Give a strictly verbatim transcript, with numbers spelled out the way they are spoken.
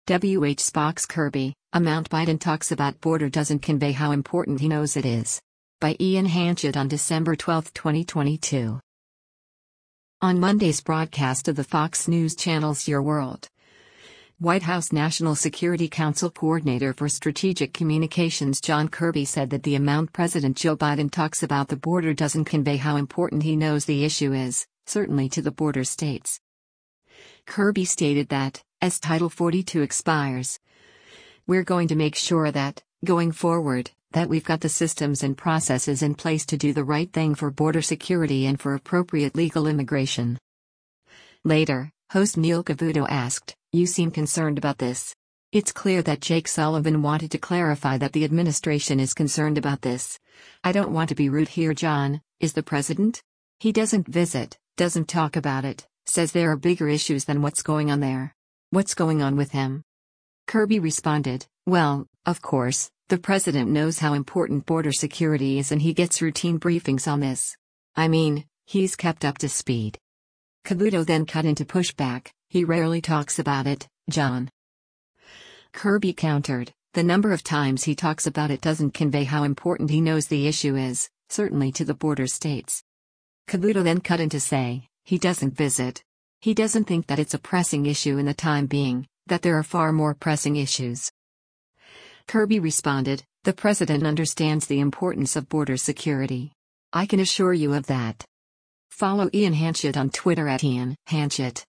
W H Spock's Kirby, amount Biden talks about border doesn't convey how important he knows it is. By Ian Hanchett on December twelfth, twenty twenty-two. On Monday's broadcast of the Fox News Channel's Your World, White House National Security Council Coordinator for Strategic Communications John Kirby said that the amount President Joe Biden talks about the border doesn't convey how important he knows the issue is, certainly to the border states. Kirby stated that, as Title forty-two expires, we're going to make sure that, going forward, that we've got the systems and processes in place to do the right thing for border security and for appropriate legal immigration. Later, host Neil Cavuto asked, "You seem concerned about this. It's clear that Jake Sullivan wanted to clarify that the administration is concerned about this. I don't want to be rude here, John. Is the president? He doesn't visit, doesn't talk about it, says there are bigger issues than what's going on there. What's going on with him?" Kirby responded, "Well, of course, the president knows how important border security is and he gets routine briefings on this. I mean, he's kept up to speed." Cavuto then cut into pushback, "He rarely talks about it, John." Kirby countered, "The number of times he talks about it doesn't convey how important he knows the issue is, certainly to the border states." Cavuto then cut in to say, "He doesn't visit. He doesn't think that it's a pressing issue in the time being, that there are far more pressing issues." Kirby responded, "The president understands the importance of border security. I can assure you of that." Follow Ian Hanchett on Twitter at Ian Hanchett.